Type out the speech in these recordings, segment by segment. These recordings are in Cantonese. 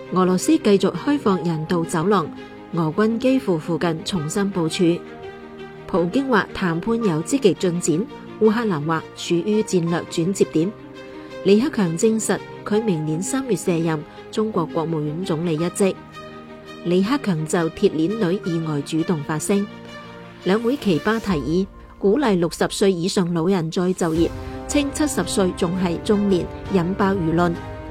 俄羅斯繼續開放人道走廊，俄軍基輔附近重新部署。普京話談判有積極進展，烏克蘭話處於戰略轉折點。李克強證實佢明年3月卸任中國國務院總理一職。李克強就鐵鏈女意外主動發聲。兩會奇葩提議鼓勵60歲以上老人再就業，稱70歲仲係中年，引爆輿論。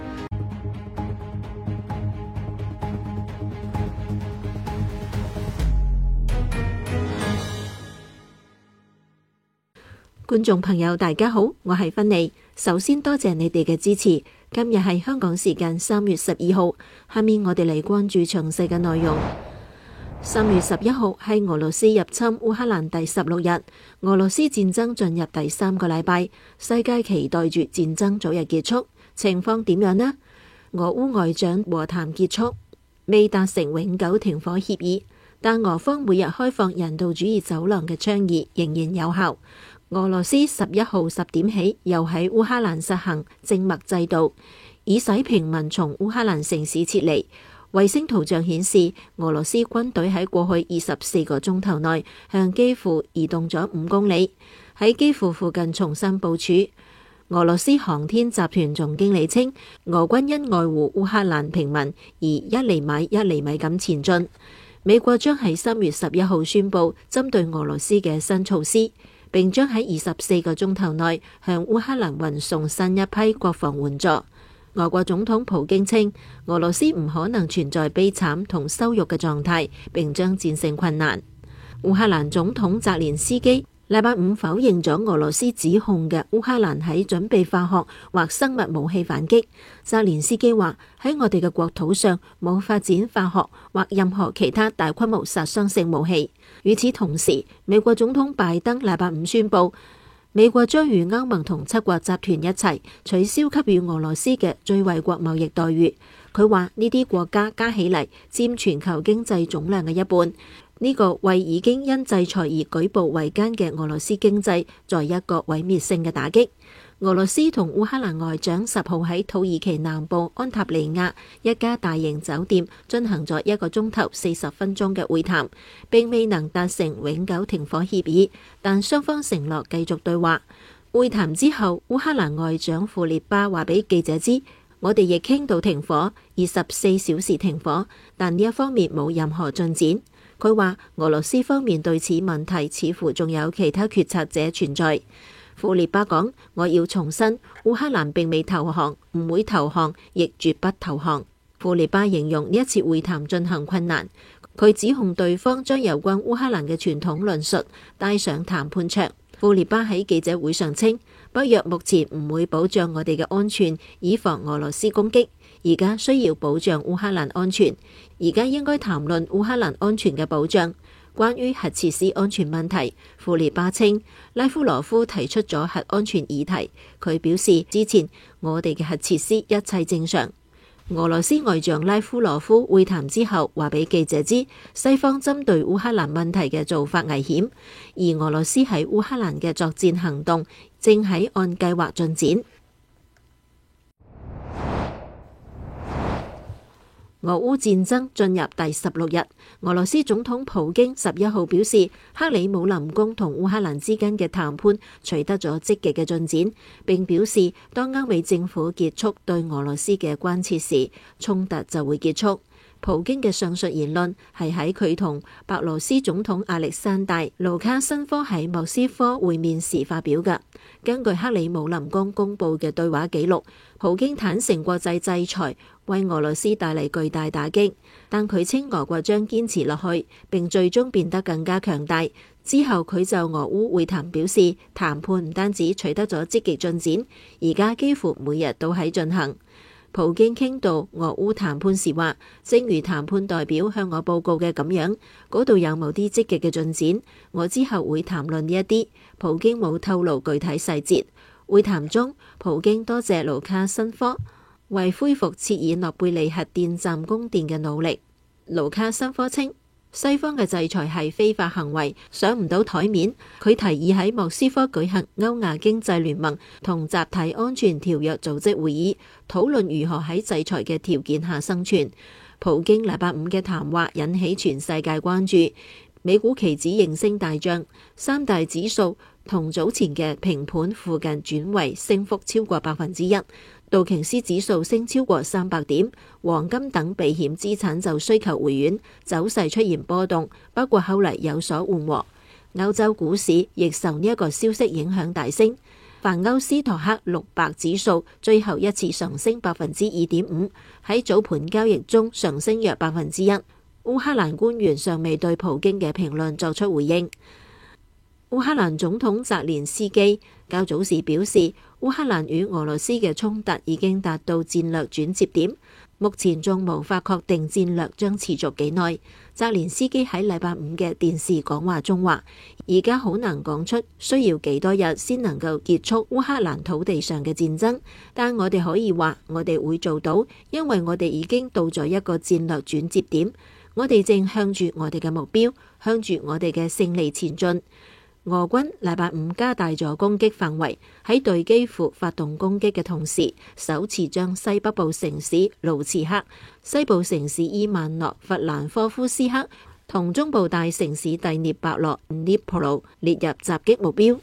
觀眾朋友大家好，我係芬妮。首先多謝你哋嘅支持。今日係香港時間3月12號，下面我哋嚟關注詳細嘅內容。3月11號係俄羅斯入侵烏克蘭第16日，俄羅斯戰爭進入第3個禮拜，世界期待住戰爭早日結束。情況點樣呢？俄烏外長和談結束，未達成永久停火協議，但俄方每日開放人道主義走廊嘅倡議仍然有效。俄羅斯11號10點起又喺烏克蘭實行靜默制度，以使平民從烏克蘭城市撤離。衛星圖像顯示，俄羅斯軍隊喺過去24個鐘頭內向基輔移動咗5公里，喺基輔附近重新部署。俄羅斯航天集團總經理稱，俄軍因愛護烏克蘭平民而一厘米一厘米咁前進。美國將喺3月11號宣布針對俄羅斯嘅新措施，並將喺24個鐘頭內向烏克蘭運送新一批國防援助。俄國總統普京稱，俄羅斯唔可能存在悲慘同羞辱嘅狀態，並將戰勝困難。烏克蘭總統澤連斯基禮拜五否認咗俄羅斯指控嘅烏克蘭喺準備化學或生物武器反擊。澤連斯基話，喺我哋嘅國土上冇發展化學或任何其他大規模殺傷性武器。與此同時，美國總統拜登禮拜五宣布，美國將與歐盟同7國集團一齊取消給予俄羅斯嘅最惠國貿易待遇。佢話呢啲國家加起嚟佔全球經濟總量嘅一半，呢個為已經因制裁而舉步維艱嘅俄羅斯經濟再一個毀滅性嘅打擊。俄羅斯同烏克蘭外長10號喺土耳其南部安塔利亞一家大型酒店進行咗1個鐘頭40分鐘嘅會談，並未能達成永久停火協議，但雙方承諾繼續對話。會談之後，烏克蘭外長庫列巴話俾記者知，我哋亦傾到停火，24小時停火，但呢一方面冇任何進展。佢話俄羅斯方面對此問題似乎仲有其他決策者存在。庫列巴講，我要重申，烏克蘭並未投降，唔會投降，亦絕不投降。庫列巴形容呢一次會談進行困難，佢指控對方將有關烏克蘭嘅傳統論述帶上談判桌。庫列巴喺記者會上稱，北約目前唔會保障我哋嘅安全，以防俄羅斯攻擊。而家需要保障烏克蘭安全，而家應該談論烏克蘭安全嘅保障。關於核設施安全問題，庫列巴稱拉夫羅夫提出咗核安全議題。佢表示，之前我哋嘅核設施一切正常。俄羅斯外長拉夫羅夫會談之後話俾記者知，西方針對烏克蘭問題嘅做法危險，而俄羅斯喺烏克蘭嘅作戰行動正喺按計劃進展。俄烏戰爭進入第16日，俄羅斯總統普京11號表示，克里姆林宮同烏克蘭之間嘅談判取得咗積極嘅進展，並表示當歐美政府結束對俄羅斯嘅關切時，衝突就會結束。普京嘅上述言論係喺佢同白羅斯總統亞歷山大·盧卡申科喺莫斯科會面時發表嘅。根據克里姆林宮公佈嘅對話記錄，普京坦承國際制裁為俄羅斯帶嚟巨大打擊，但佢稱俄國將堅持落去，並最終變得更加強大。之後佢就俄烏會談表示，談判唔單止取得咗積極進展，而家幾乎每日都喺進行。普京傾到俄烏談判時話，正如談判代表向我報告嘅咁樣，嗰度有某啲積極嘅進展，我之後會談論呢一啲。普京冇透露具體細節。會談中，普京多謝盧卡申科為恢復切爾諾貝利核電站供電嘅努力。盧卡申科稱， 西方嘅制裁係非法行為，上唔到台面。佢提議喺莫斯科舉行歐亞經濟聯盟同集體安全條約組織會議，討論如何喺制裁嘅條件下生存。普京禮拜五嘅談話引起全世界關注，美股期指應聲大漲，三大指數同早前嘅平盤附近轉為升幅超過1%。道瓊斯指數升超過300點，黃金等避險資產就需求回軟，走勢出現波動，不過後嚟有所緩和。歐洲股市亦受呢一個消息影響大升，泛歐斯托克600指數最後一次上升2.5%，喺早盤交易中上升約1%。烏克蘭官員尚未對普京嘅評論作出回應。烏克蘭總統澤連斯基較早時表示，烏克蘭與俄羅斯嘅衝突已經達到戰略轉折點，目前仲無法確定戰略將持續幾耐。澤連斯基喺禮拜五嘅電視講話中話，而家好難講出需要幾多日先能夠結束烏克蘭土地上嘅戰爭，但我哋可以話我哋會做到，因為我哋已經到咗一個戰略轉折點，我哋正向住我哋嘅目標，向住我哋嘅勝利前進。俄軍禮拜五加大咗攻擊範圍，喺對基輔發動攻擊嘅同時，首次將西北部城市盧茨克、西部城市伊萬諾弗蘭科夫斯克同中部大城市第聶伯羅涅普魯列入襲擊目標。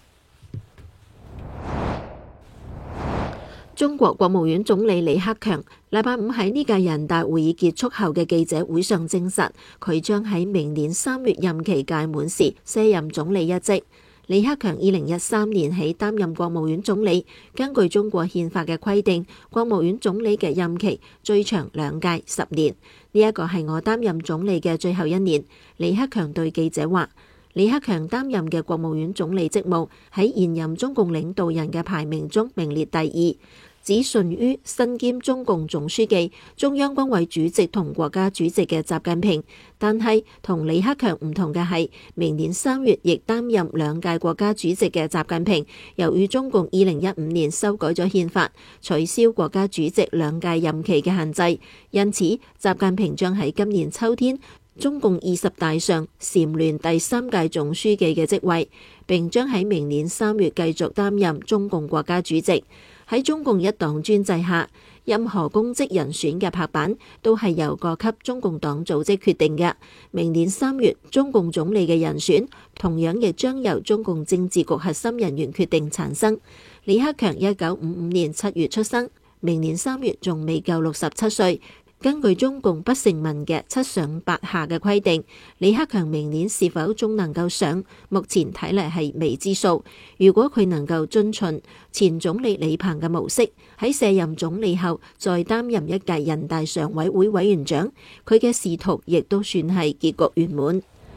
中國國務院總理李克強禮拜五喺呢屆人大會議結束後嘅記者會上證實，佢將喺明年3月任期屆滿時卸任總理一職。李克強2013年起擔任國務院總理，根據中國憲法嘅規定，國務院總理嘅任期最長2屆10年。呢一個係我擔任總理嘅最後一年。李克強對記者話，李克強擔任嘅國務院總理職務喺現任中共領導人嘅排名中名列第2，只遜於身兼中共總書記、中央軍委主席同國家主席嘅習近平。但係同李克強唔同嘅係，明年3月亦擔任2屆國家主席嘅習近平，由於中共2015年修改咗憲法，取消國家主席2屆任期嘅限制，因此習近平將喺今年秋天中共20大上蟬聯第3屆總書記嘅職位，並將喺明年3月繼續擔任中共國家主席。喺中共一黨專制下，任何公職人選嘅拍板都係由各級中共黨組織決定嘅。明年3月中共總理嘅人選同樣亦將由中共政治局核心人員決定產生。李克強1955年7月出生，明年3月仲未夠67歲。根據中共不成文嘅7上8下嘅規定，李克強明年是否仲能夠上，目前睇嚟係未知數。如果佢能夠遵循前總理李鵬嘅模式，喺卸任總理後再擔任一屆人大常委會委員長，佢嘅仕途亦都算係結局圓滿。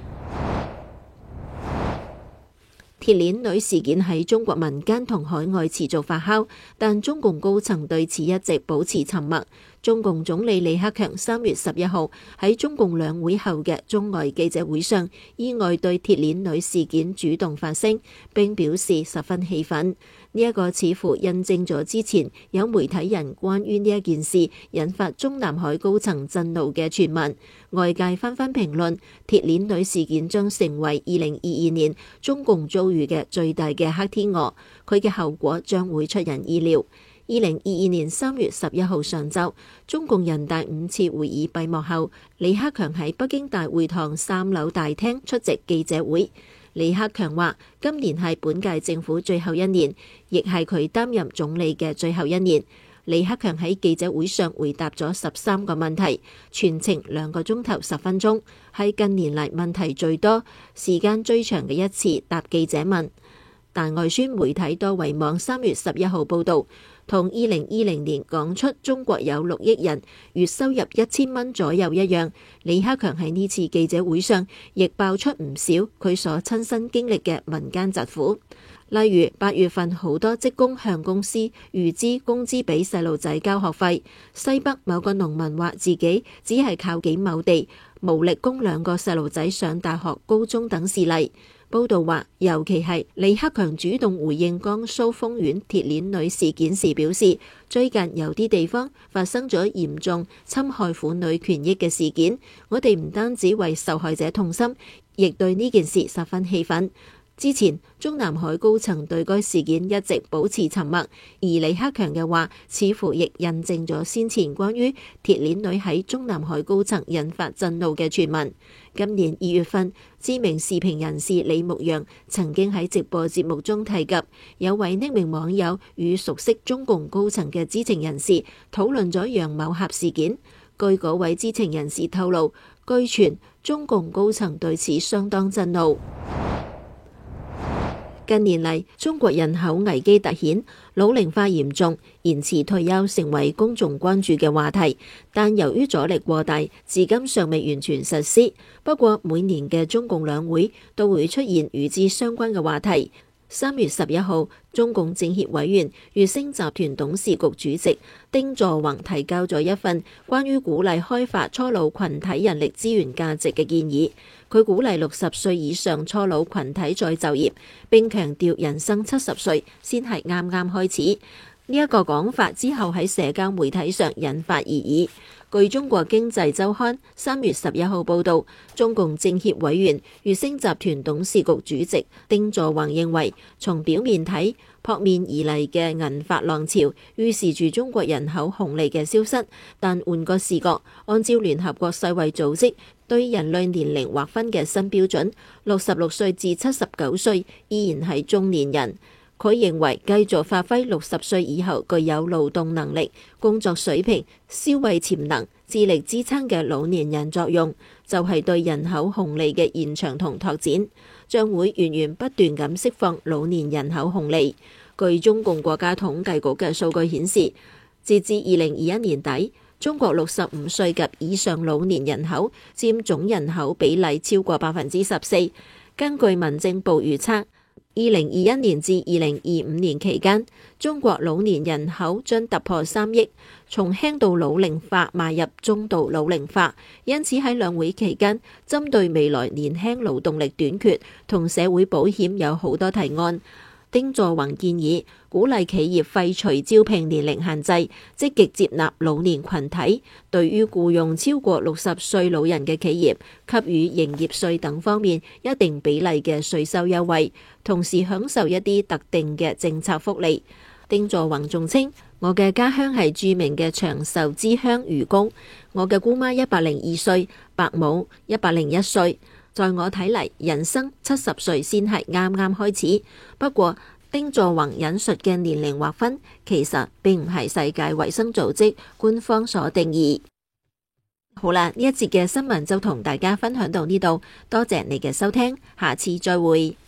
鐵鏈女事件喺中國民間同海外持續發酵，但中共高層對此一直保持沉默。中共總理李克強3月11號喺中共兩會後嘅中外記者會上，意外對鐵鏈女事件主動發聲，並表示十分氣憤。呢一個似乎印證咗之前有媒體人關於呢一件事引發中南海高層震怒嘅傳聞，外界紛紛評論鐵鏈女事件將成為2022年中共遭遇嘅最大嘅黑天鵝，佢嘅後果將會出人意料。2022年3月11號上晝，中共人大5次會議閉幕後，李克強喺北京大會堂3樓大廳出席記者會。李克強話：今年係本屆政府最後一年，亦係佢擔任總理嘅最後一年。李克強喺記者會上回答咗13個問題，全程2個鐘頭10分鐘，係近年嚟問題最多、時間最長嘅一次答記者問。但外宣媒體多維網3月11號報導，同2020年講出中國有6億人月收入1000蚊左右一樣，李克強喺呢次記者會上亦爆出唔少佢所親身經歷嘅民間疾苦。例如8月份好多職工向公司預支工資俾細路仔交學費，西北某個農民話自己只係靠幾畝地無力供2個細路仔上大學、高中等事例。 報道話，尤其係李克強主動回應江蘇豐縣鐵鏈女事件時表示，最近有啲地方發生咗嚴重侵害婦女權益嘅事件，我哋唔單止為受害者痛心，亦對呢件事十分氣憤。之前中南海高層對該事件一直保持沉默，而李克強嘅話似乎亦印證咗先前關於鐵鏈女喺中南海高層引發震怒嘅傳聞。今年2月份，知名時評人士李牧陽曾經喺直播節目中提及，有位匿名網友與熟悉中共高層嘅知情人士討論咗楊某俠事件。據嗰位知情人士透露，據傳中共高層對此相當震怒。近年嚟，中國人口危機突顯，老齡化嚴重，延遲退休成為公眾關注嘅話題。但由於阻力過大，至今尚未完全實施。不過每年嘅中共兩會都會出現與之相關嘅話題。3月11號，中共政協委員、粵星集團董事局主席丁作宏提交咗一份關於鼓勵開發初老群體人力資源價值嘅建議。佢鼓勵60歲以上初老群體再就業，並強調人生70歲先係啱啱開始。呢一個講法之後喺社交媒體上引發異議。據中國經濟週刊3月11號報導，中共政協委員、粵星集團董事局主席丁作宏認為，從表面睇，撲面而嚟嘅銀髮浪潮預示住中國人口紅利嘅消失。但換個視角，按照聯合國世衛組織對人類年齡劃分嘅新標準，66歲至79歲依然係中年人。佢認為繼續發揮60歲以後具有勞動能力、工作水平、消費潛能、智力支撐嘅老年人作用，就係對人口紅利嘅延長同拓展，將會源源不斷咁釋放老年人口紅利。據中共國家統計局嘅數據顯示，截至2021年底，中國65歲及以上老年人口佔總人口比例超過14%。根據民政部預測，2021年至2025年期間，中國老年人口將突破3億，從輕度老齡化邁入中度老齡化。因此喺兩會期間，針對未來年輕勞動力短缺同社會保險有好多提案。丁作宏建議鼓勵企業廢除招聘年齡限制，積極接納老年群體。對於僱用超過60歲老人嘅企業，給予營業稅等方面一定比例嘅稅收優惠，同時享受一啲特定嘅政策福利。丁作宏仲稱，我嘅家鄉係著名嘅長壽之鄉漁公，我嘅姑媽102歲，伯母101歲。在我睇嚟，人生70歲先係啱啱開始。不過，丁作宏引述嘅年齡劃分，其實並唔係世界衛生組織官方所定義。好啦，呢一節嘅新聞就同大家分享到呢度，多謝你嘅收聽，下次再會。